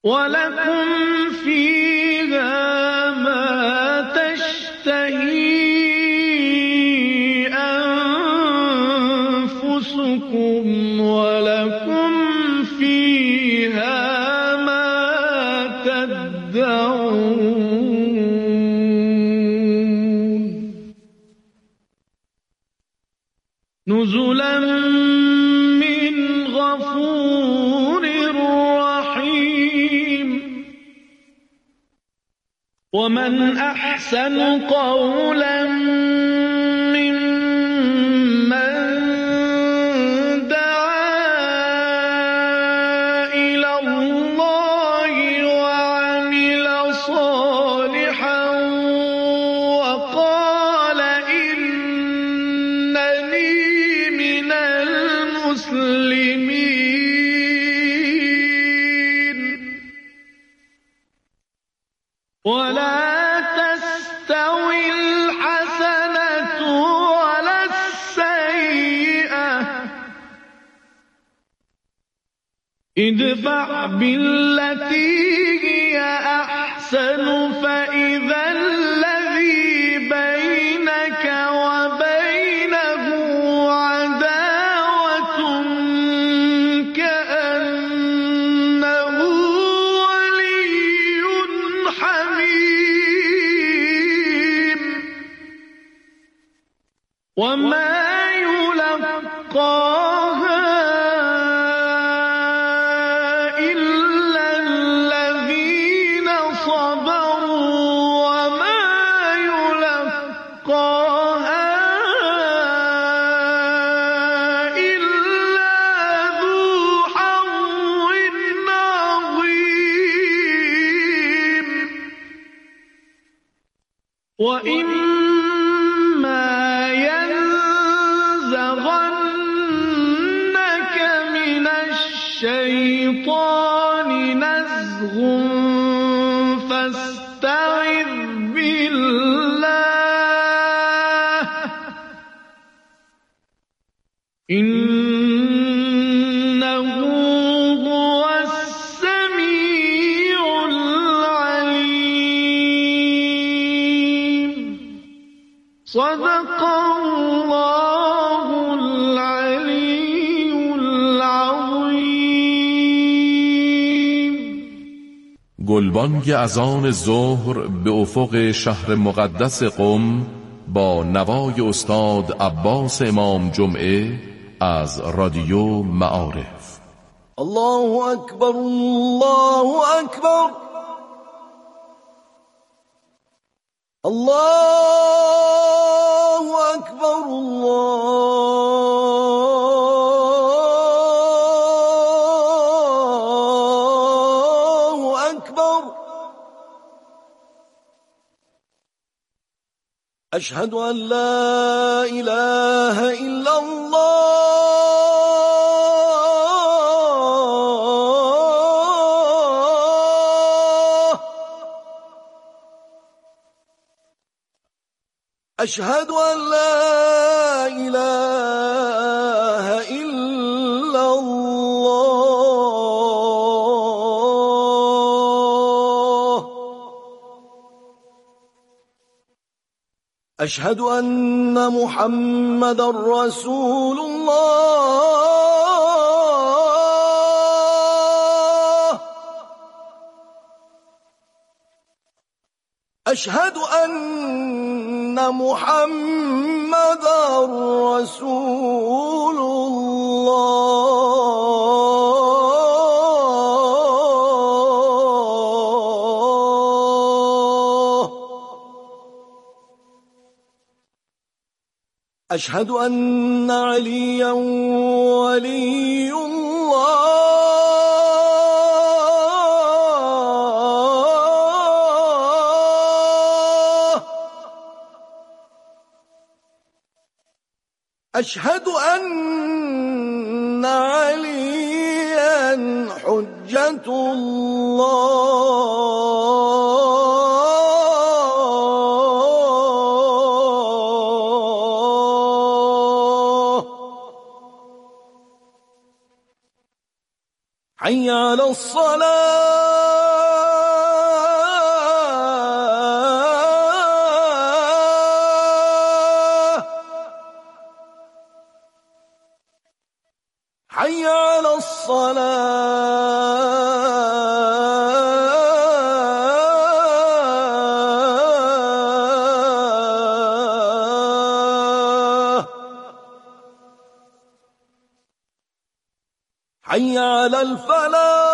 ولكم فيها ما تشتهي أنفسكم ولكم فيها ما تدعون نزلا من غفور رحيم ومن أحسن قولا ممن دعا إلى الله وعمل صالحا وقال إنني من المسلمين ولا تستوي الحسنة ولا السيئة ادفع بالتي هي أحسن فإذا الذي بينك وبينه عداوة كأنه ولي حميم وما يلقاها إلا الذين صبروا وما يلقاها إلا ذو حظ عظيم وإما ينزغنك من الشيطان نزغ فاستعذ بالله إنه هو السميع العليم صدق الله العلي العظيم. گلبانگ اذان ظهر به افق شهر مقدس قم با نوای استاد عباس امام جمعه از رادیو معارف. الله اکبر الله اکبر الله اکبر الله اکبر اشهد ان لا اله الا الله أشهد أن لا إله إلا الله أشهد أن محمدا رسول الله أشهد أن محمدا رسول الله أشهد أن عليا ولي الله أشهد أن عليا حجة الله حي على الصلاة حي على الصلاة حي على الفلاح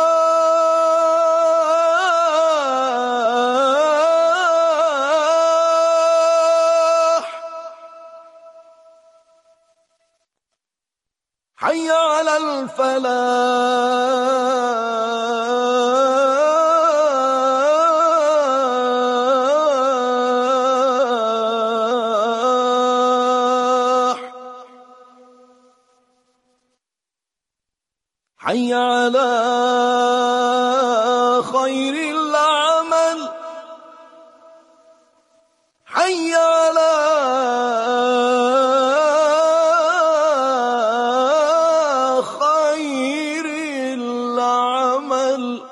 حي على الفلاح حي على خير العمل حي على خير العمل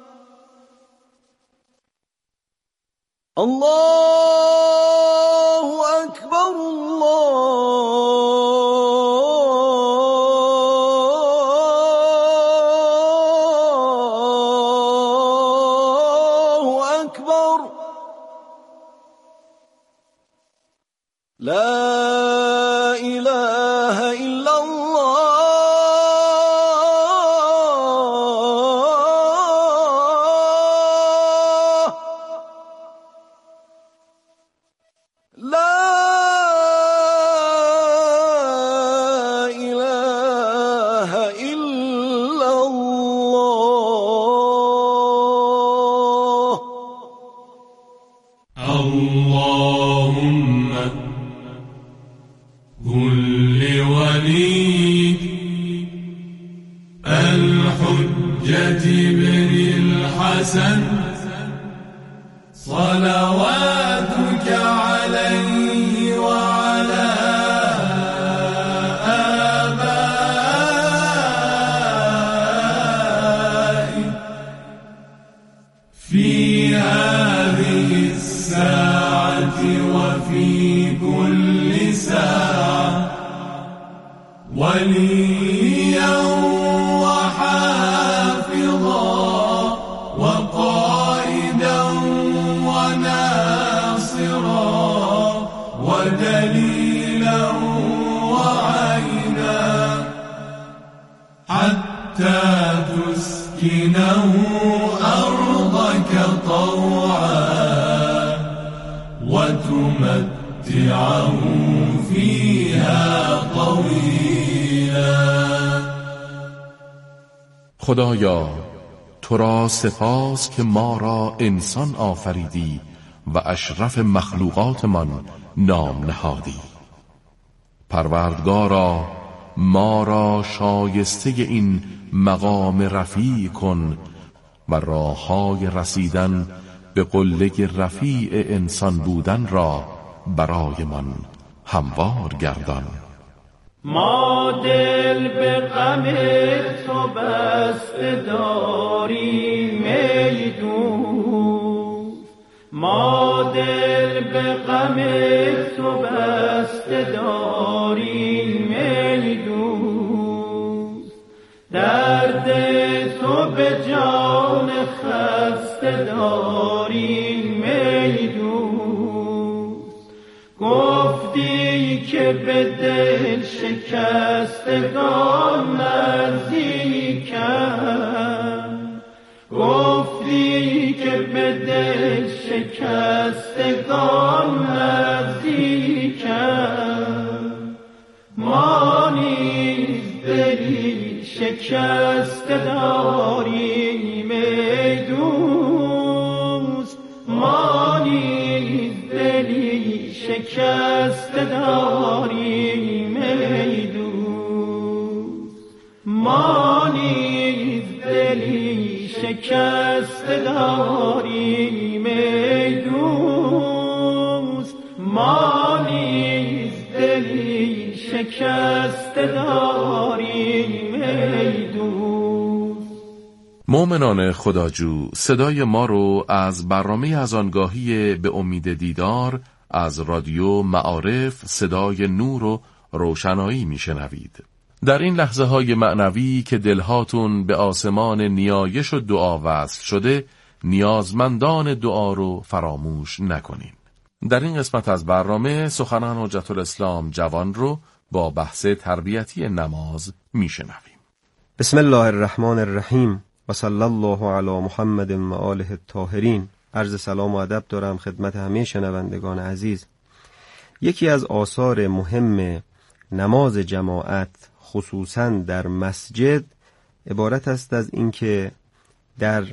الله أكبر الله أكبر لا إله إلا الله لا إله إلا الله اللهم كن لوليك الحجة بن الحسن صلواتك عليه وعلى آبائه في هذه الساعة وفي كل ساعة وليا وحافظا وقائدا وناصرا ودليلا وعينا حتى تسكنه أرضك طوعا وتمتعه فيها طويلا. خدایا تو را سپاس که ما را انسان آفریدی و اشرف مخلوقاتمان نام نهادی. پروردگارا ما را شایسته این مقام رفیع کن و راههای رسیدن به قله رفیع انسان بودن را برایمان هموار گردان. ما دل به غم تو بسته داریم ای دوست، ما دل به غم تو بسته داریم ای دوست، درد تو به جان خسته داریم ای دوست، گفتی که به دل شکستگان نزدیکم، گفتی که به دل شکستگان نزدیکم، ما نیز دلی شکسته داریم ای دوست، ما نیز دلی شکسته داریم ای دوست، ما نیز دلی شکسته داریم ای دوست، ما نیز دلی شکسته داریم ای دوست. مؤمنان خداجو، صدای ما رو از برنامه از آنگاهی به امید دیدار از رادیو معارف صدای نور و روشنایی میشنوید. در این لحظه های معنوی که دلهاتون به آسمان نیایش و دعا وصل شده، نیازمندان دعا رو فراموش نکنین. در این قسمت از برنامه سخنان حجت الاسلام جوان رو با بحث تربیتی نماز میشنویم. بسم الله الرحمن الرحیم و صلی الله علی محمد و آله الطاهرین. عرض سلام و ادب دارم خدمت همه شنوندگان عزیز. یکی از آثار مهم نماز جماعت خصوصاً در مسجد عبارت است از اینکه در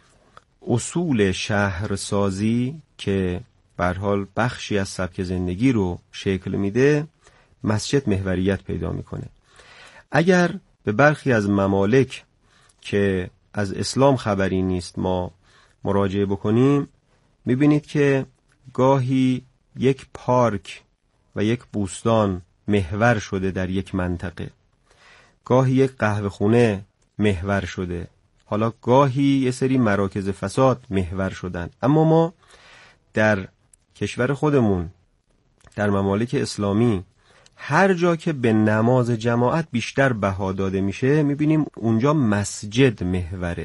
اصول شهرسازی که به هر حال بخشی از سبک زندگی رو شکل میده، مسجد محوریت پیدا میکنه. اگر به برخی از ممالک که از اسلام خبری نیست ما مراجعه بکنیم، میبینید که گاهی یک پارک و یک بوستان محور شده در یک منطقه، گاهی یک قهوه خونه محور شده، حالا گاهی یه سری مراکز فساد محور شدن. اما ما در کشور خودمون در ممالک اسلامی هر جا که به نماز جماعت بیشتر بها داده میشه میبینیم اونجا مسجد محوره.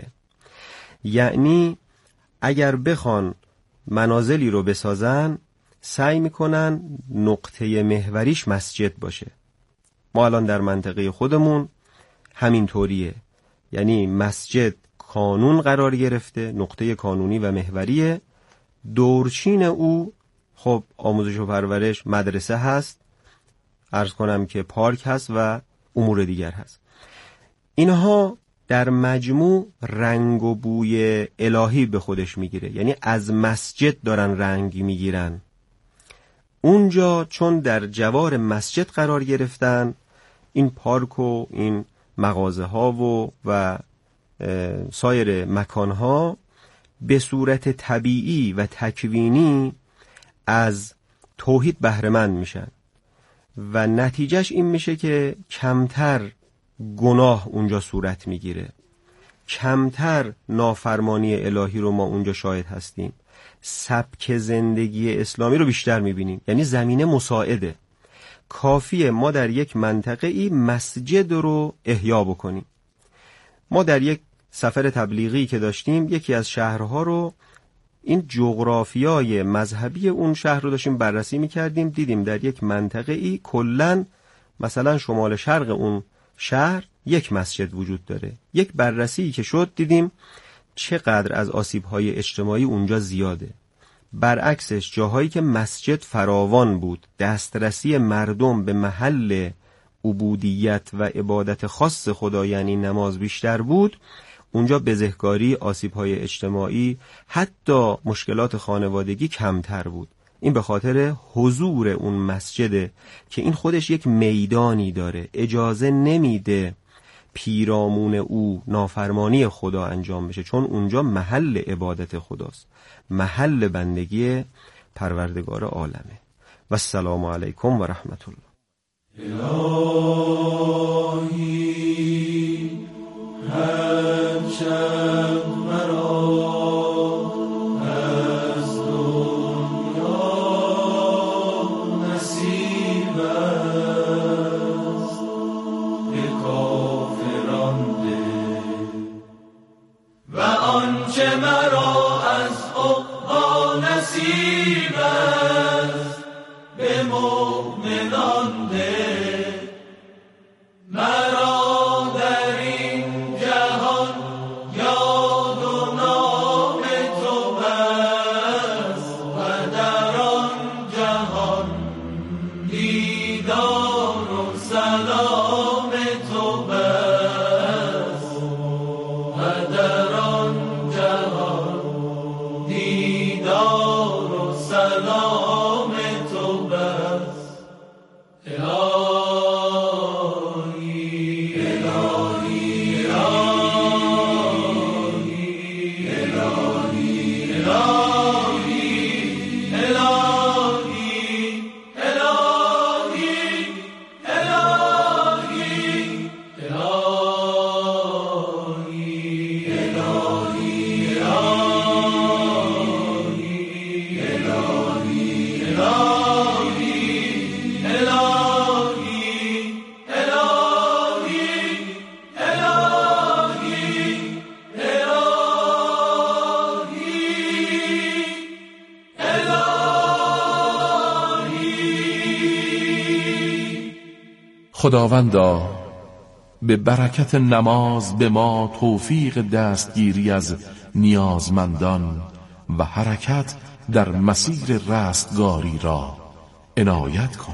یعنی اگر بخوان منازلی رو بسازن سعی میکنن نقطه محوریش مسجد باشه. ما الان در منطقه خودمون همین طوریه، یعنی مسجد کانون قرار گرفته، نقطه کانونی و محوریه. دورچین او خب آموزش و پرورش، مدرسه هست، عرض کنم که پارک هست و امور دیگر هست. اینها در مجموع رنگ و بوی الهی به خودش میگیره، یعنی از مسجد دارن رنگ میگیرن. اونجا چون در جوار مسجد قرار گرفتن، این پارک و این مغازه ها و سایر مکان ها به صورت طبیعی و تکوینی از توحید بهره مند میشن و نتیجهش این میشه که کمتر گناه اونجا صورت میگیره، کمتر نافرمانی الهی رو ما اونجا شاهد هستیم، سبک زندگی اسلامی رو بیشتر میبینیم. یعنی زمینه مساعده، کافیه ما در یک منطقه ای مسجد رو احیا بکنیم. ما در یک سفر تبلیغی که داشتیم یکی از شهرها رو، این جغرافیای مذهبی اون شهر رو داشتیم بررسی میکردیم، دیدیم در یک منطقه ای کلن مثلا شمال شرق اون شهر یک مسجد وجود داره. یک بررسی که شد دیدیم چقدر از آسیب‌های اجتماعی اونجا زیاده. برعکسش جاهایی که مسجد فراوان بود، دسترسی مردم به محل عبودیت و عبادت خاص خدا یعنی نماز بیشتر بود، اونجا بزهکاری، آسیب‌های اجتماعی، حتی مشکلات خانوادگی کمتر بود. این به خاطر حضور اون مسجده که این خودش یک میدانی داره، اجازه نمیده پیرامون او نافرمانی خدا انجام بشه، چون اونجا محل عبادت خداست، محل بندگی پروردگار عالمه. و السلام علیکم و رحمت الله. الهی هر شب مرا از دنیا نصیب است، به کافران ده و آنچه مرا از عقبی نصیب است، به مؤمنان ده. مرا خداوندا به برکت نماز به ما توفیق دستگیری از نیازمندان و حرکت در مسیر رستگاری را عنایت کن.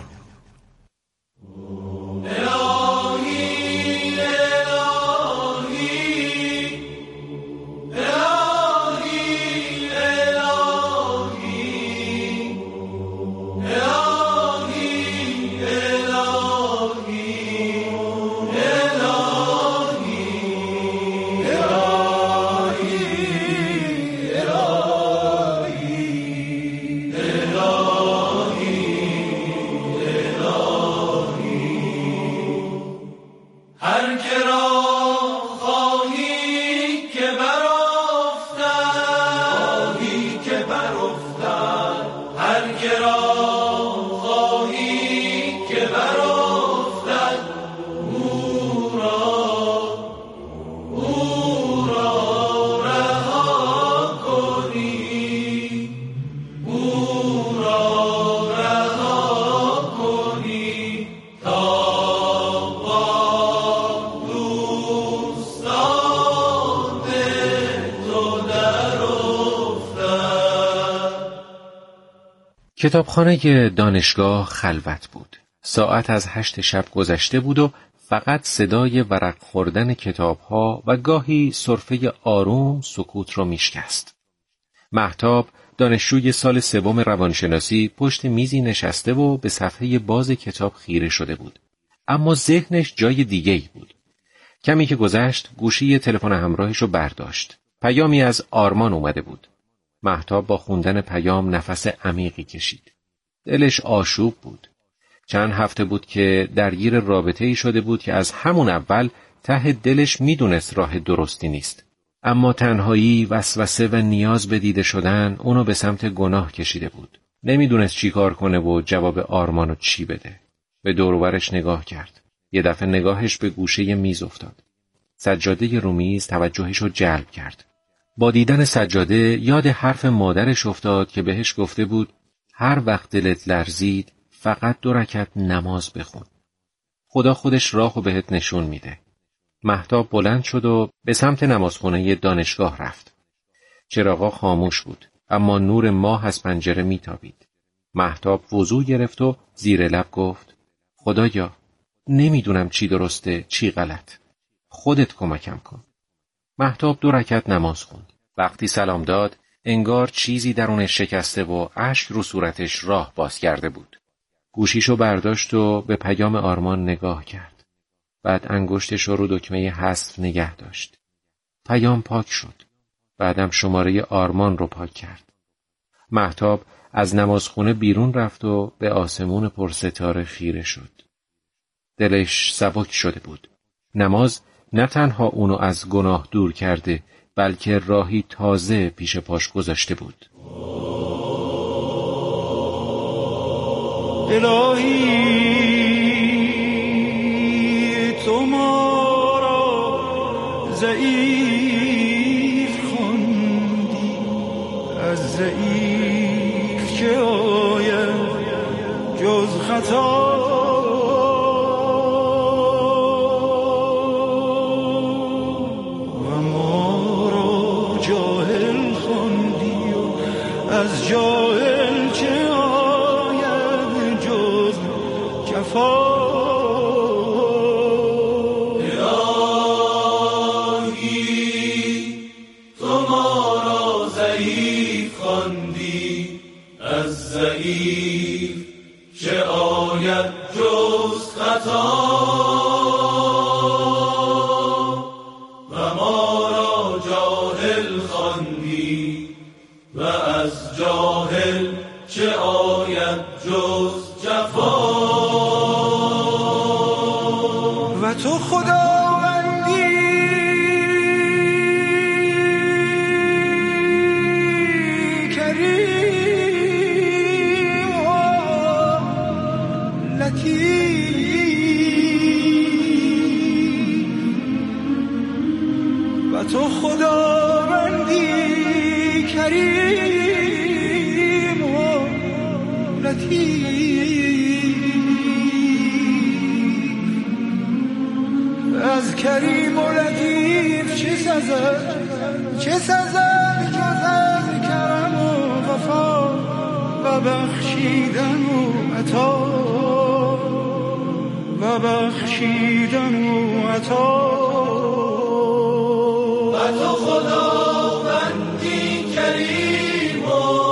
کتابخانه دانشگاه خلوت بود. ساعت از 8 شب گذشته بود و فقط صدای ورق خوردن کتاب‌ها و گاهی سرفه آروم سکوت را میشکست. مهتاب دانشجوی سال 3 روانشناسی پشت میزی نشسته و به صفحه باز کتاب خیره شده بود. اما ذهنش جای دیگه‌ای بود. کمی که گذشت گوشی تلفن همراهش رو برداشت. پیامی از آرمان اومده بود. مهتاب با خوندن پیام نفس عمیقی کشید. دلش آشوب بود. چند هفته بود که درگیر رابطه‌ای شده بود که از همون اول ته دلش میدونست راه درستی نیست. اما تنهایی، وسوسه و نیاز به دیده شدن اونو به سمت گناه کشیده بود. نمیدونست چی کار کنه و جواب آرمانو چی بده. به دور و برش نگاه کرد. یه دفعه نگاهش به گوشه میز افتاد. سجاده رو میز توجهش رو جلب کرد. با دیدن سجاده یاد حرف مادرش افتاد که بهش گفته بود هر وقت دلت لرزید فقط 2 رکعت نماز بخون. خدا خودش راهو بهت نشون میده. مهتاب بلند شد و به سمت نمازخونه دانشگاه رفت. چراغا خاموش بود اما نور ماه از پنجره میتابید. مهتاب وضو گرفت و زیر لب گفت خدایا نمیدونم چی درسته چی غلط. خودت کمکم کن. مهتاب 2 رکعت نماز خوند. وقتی سلام داد انگار چیزی درونش شکسته و اشک رو صورتش راه باز کرده بود. گوشیشو برداشت و به پیام آرمان نگاه کرد. بعد انگشتش رو دکمه حذف نگه داشت. پیام پاک شد. بعدم شماره آرمان رو پاک کرد. مهتاب از نمازخونه بیرون رفت و به آسمون پرستاره خیره شد. دلش سبک شده بود. نماز نه تنها اونو از گناه دور کرده بلکه راهی تازه پیش پاش گذاشته بود. الهی تو ما را ضعیف خوندی، از ضعیف چه آید جز خطا، و ما را جاهل خوندی و از جاهل چه آید جز جفا. ضعیف چه آید جز خطا، و ما را جاهل خواندی و از جاهل چه آید جز جفا. و تو خداوندی تو خداوندی کریم و لطیف، کریم و لطیف چه سزد جز از کرم و وفا و بخشیدن و عطا و بخشیدن و عطا. و تو خداوندی کریم و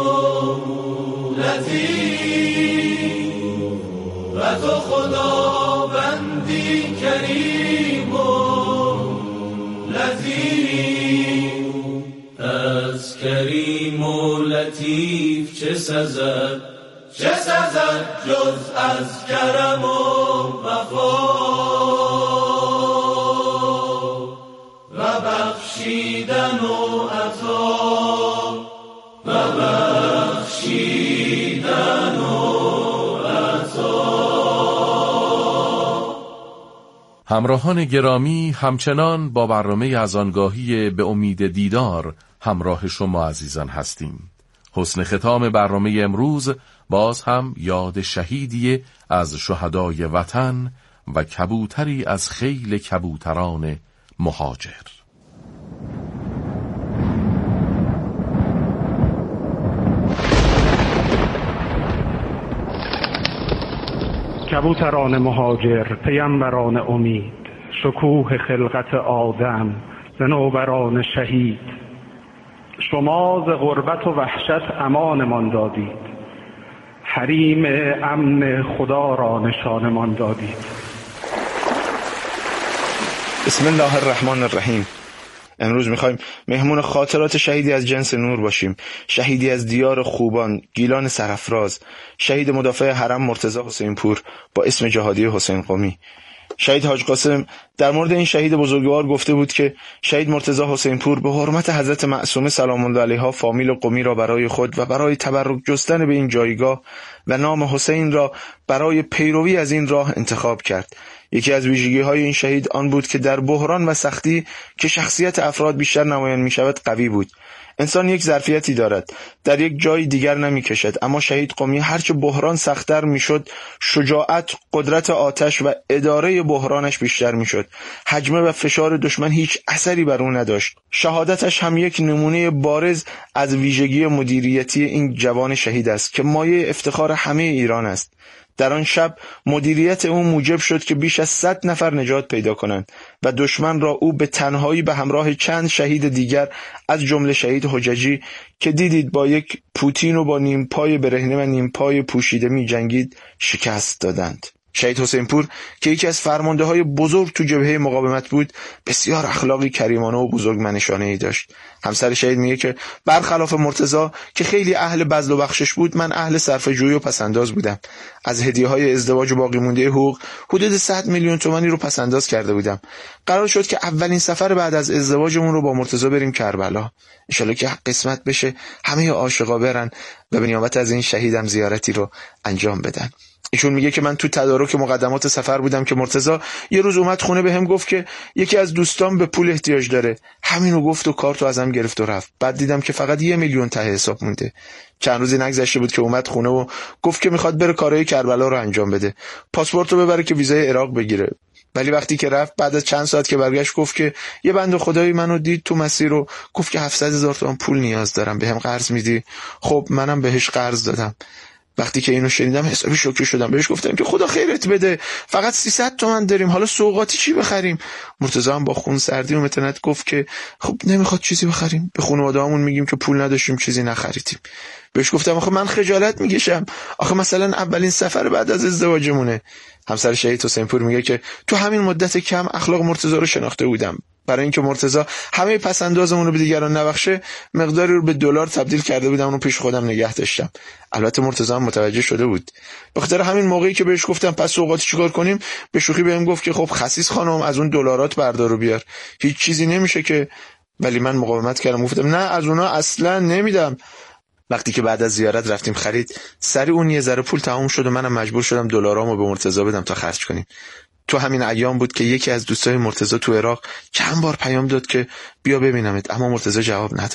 لطیف و تو خداوندی کریم و لطیف. از کریم و لطیف چه سزد جز از کرم و وفا و بخشیدن و عطا و بخشیدن و عطا. همراهان گرامی، همچنان با برنامه از آنگاهی به امید دیدار همراه شما عزیزان هستیم. حسن ختام برنامه امروز باز هم یاد شهیدی از شهدای وطن و کبوتری از خیل کبوتران مهاجر. کبوتران مهاجر، پیامبران امید، شکوه خلقت آدم، ذنوبران شهید، شما ز غربت و وحشت امانمان دادید، حریم امن خدا را نشانمان دادید. بسم الله الرحمن الرحیم. امروز میخوایم مهمون خاطرات شهیدی از جنس نور باشیم، شهیدی از دیار خوبان، گیلان سرافراز، شهید مدافع حرم مرتضی حسین پور با اسم جهادی حسین قمی. شهید حاج قاسم در مورد این شهید بزرگوار گفته بود که شهید مرتضی حسین پور به حرمت حضرت معصومه سلام الله علیها فامیل قمی را برای خود و برای تبرک جستن به این جایگاه و نام حسین را برای پیروی از این راه انتخاب کرد. یکی از ویژگی‌های این شهید آن بود که در بحران و سختی که شخصیت افراد بیشتر نمایان می‌شود قوی بود. انسان یک ظرفیتی دارد، در یک جای دیگر نمی‌کشد، اما شهید قمی هرچه بحران سخت‌تر می‌شد، شجاعت، قدرت آتش و اداره بحرانش بیشتر می‌شد. حجمه و فشار دشمن هیچ اثری بر او نداشت. شهادتش هم یک نمونه بارز از ویژگی مدیریتی این جوان شهید است که مایه افتخار همه ایران است. در آن شب مدیریت او موجب شد که بیش از 100 نفر نجات پیدا کنند و دشمن را او به تنهایی به همراه چند شهید دیگر از جمله شهید حججی که دیدید با یک پوتین و با نیم پای برهنه و نیم پای پوشیده می جنگید شکست دادند. شهید حسین پور که یکی از فرمانده‌های بزرگ تو جبهه مقاومت بود، بسیار اخلاقی کریمانه و بزرگمنشانه‌ای داشت. همسر شهید میگه که برخلاف مرتضی که خیلی اهل بذل و بخشش بود، من اهل صرفه‌جویی و پسنداز بودم. از هدیه‌های ازدواج و باقی مونده حقوق حدود 100 میلیون تومانی رو پسنداز کرده بودم. قرار شد که اولین سفر بعد از ازدواجمون رو با مرتضی بریم کربلا. ان شاءالله که قسمت بشه همه عاشقا برن و به نیابت از این شهیدم زیارتی رو انجام بدن. ایشون میگه که من تو تدارک مقدمات سفر بودم که مرتضی یه روز اومد خونه بهم گفت که یکی از دوستان به پول احتیاج داره. همینو گفت و کارتو ازم گرفت و رفت. بعد دیدم که فقط 1 میلیون ته حساب مونده. چند روزی نگذشته بود که اومد خونه و گفت که میخواد بره کارهای کربلا رو انجام بده. پاسپورتو ببره که ویزای عراق بگیره. ولی وقتی که رفت بعد از چند ساعت که برگشت گفت که یه بنده خدایی منو دید تو مسیر رو، گفت که 700,000 تومان پول نیاز دارم، بهم قرض میدی؟ خب منم بهش قرض دادم. وقتی که اینو شنیدم حسابی شوکه شدم. بهش گفتم که خدا خیرت بده، فقط 300 تومن داریم، حالا سوغاتی چی بخریم؟ مرتضی هم با خون سردی و متانت گفت که خب نمیخواد چیزی بخریم، به خانواده‌هامون میگیم که پول نداشتیم چیزی نخریدیم. بهش گفتم آخه من خجالت میکشم، آخه مثلا اولین سفر بعد از ازدواجمونه. همسر شهید حسین پور میگه که تو همین مدت کم اخلاق مرتضی رو شناخته بودم. برای اینکه مرتضی همه پسندازمون رو به دیگران نبخشه، مقداری رو به دلار تبدیل کرده بودم، اون رو پیش خودم نگه داشتم. البته مرتضی هم متوجه شده بود. به خاطر همین موقعی که بهش گفتم پس سوغاتی چیکار کنیم، به شوخی بهم گفت که خب خسیس خانم از اون دلارات بردار و بیار، هیچ چیزی نمیشه که. ولی من مقاومت کردم، گفتم نه از اونها اصلا نمیدم. وقتی که بعد از زیارت رفتیم خرید، سری اون یه ذره پول تموم شد و منم مجبور شدم دلارامو به مرتضی بدم تا خرج کنیم. تو همین ایام بود که یکی از دوستای مرتضی تو عراق چند بار پیام داد که بیا ببینمت، اما مرتضی جواب نداد.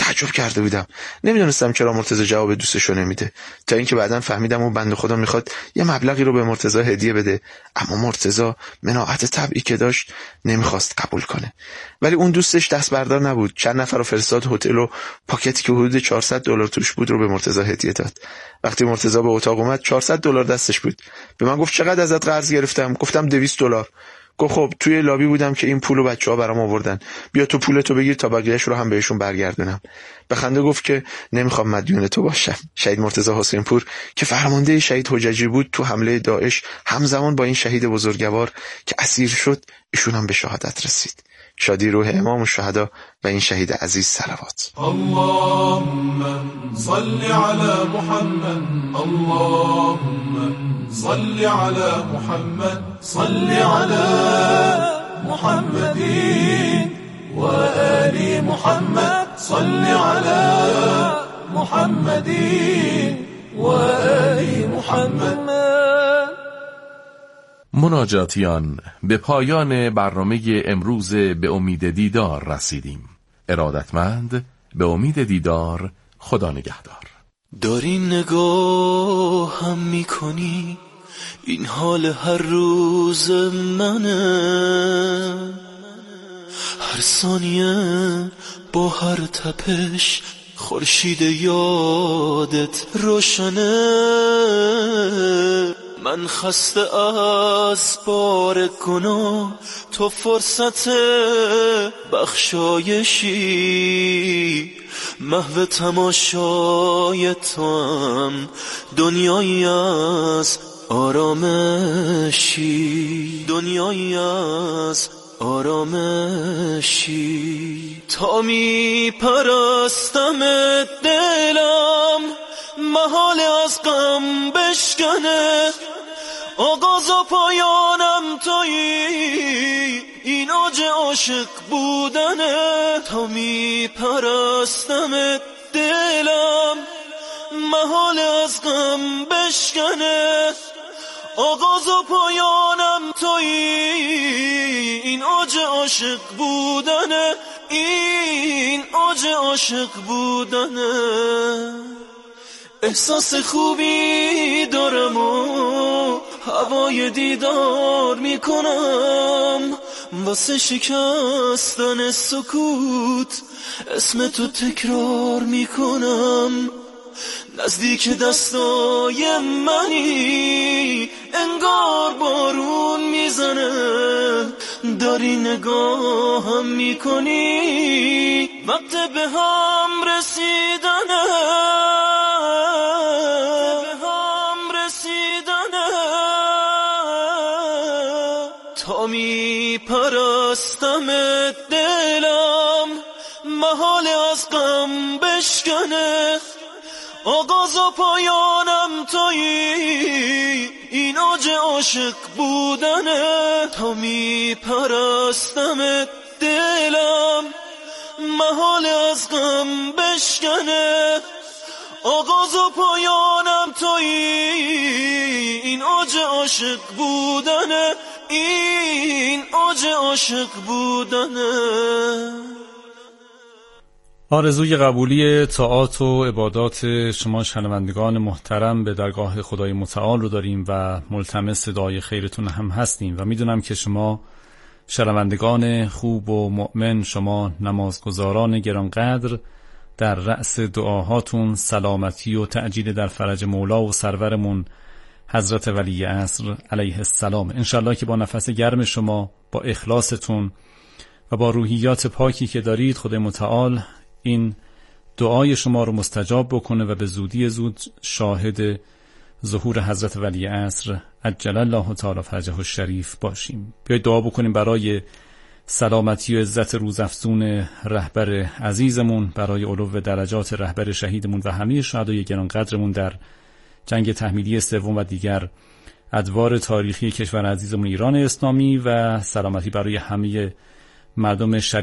تعجب کرده بودم. نمیدونستم چرا مرتضی جواب دوستشو نمیده، تا اینکه بعداً فهمیدم اون بنده خدا میخواد یه مبلغی رو به مرتضی هدیه بده، اما مرتضی مناعت طبعی که داشت نمیخواست قبول کنه. ولی اون دوستش دست بردار نبود، چند نفر رو فرستاد هتل و پاکتی که حدود $400 توش بود رو به مرتضی هدیه داد. وقتی مرتضی به اتاق اومد $400 دستش بود. به من گفت چقدر ازت قرض گرفتم؟ گفتم $200. گفت خب توی لابی بودم که این پولو بچه‌ها برام آوردن، بیا تو پولتو بگیر تا بقیه‌اش رو هم بهشون برگردونم. به خنده گفت که نمیخوام مدیون تو باشم. شهید مرتضی حسینپور که فرمانده شهید حججی بود تو حمله داعش، همزمان با این شهید بزرگوار که اسیر شد، ایشون هم به شهادت رسید. شادی روح امام الشهدا و این شهید عزیز صلوات. اللهم صل علی محمد، اللهم صل علی محمد، صل علی محمد و آل محمد، صل علی محمد و آل محمد. مناجاتیان، به پایان برنامه امروز به امید دیدار رسیدیم. ارادتمند، به امید دیدار. خدا نگهدار. داری نگاه هم میکنی، این حال هر روز منه، هر ثانیه با هر تپش خورشید یادت روشنه. من خسته از بار گناه، تو فرصت بخشایشی، محو تماشای تو هم دنیایی از آرامشی، دنیایی از آرامشی. تا می پرستم دلم محال از غم بشکنه، آغاز و پایانم تویی، این اوج عاشق بودنه. تا می پرستم دلم محال از غم بشکنه، آغاز و پایانم تویی، این اوج عاشق بودنه، این اوج عاشق بودنه. احساس خوبی دارم و هوای دیدار میکنم، واسه شکستن سکوت اسم تو تکرار میکنم. نزدیک دستای منی، انگار بارون میزنه، داری نگاهم میکنی، وقت به هم رسیدنه، به هم رسیدنه. تا می پرستم دلم محال از غم بشکنه، آغاز و پایانم تویی، این اوج عاشق بودنه. تا می پرستم دلم محال از غم بشکنه، آغاز و پایانم تویی، این اوج عاشق بودنه، این اوج عاشق بودنه. آرزوی قبولی طاعات و عبادات شما شنوندگان محترم به درگاه خدای متعال رو داریم و ملتمس دعای خیرتون هم هستیم و میدونم که شما شنوندگان خوب و مؤمن، شما نمازگزاران گرانقدر، در رأس دعاهاتون سلامتی و تعجیل در فرج مولا و سرورمون حضرت ولی عصر علیه السلام. انشالله که با نفس گرم شما، با اخلاصتون و با روحیات پاکی که دارید، خدای متعال این دعای شما رو مستجاب بکنه و به زودی زود شاهد ظهور حضرت ولی عصر عجل الله تعالی فرجه الشریف باشیم. بیایید دعا بکنیم برای سلامتی و عزت روزافزون رهبر عزیزمون، برای علو درجات رهبر شهیدمون و همه شهدای گرانقدرمون در جنگ تحمیلی سوم و دیگر ادوار تاریخی کشور عزیزمون ایران اسلامی، و سلامتی برای همه مردم شریف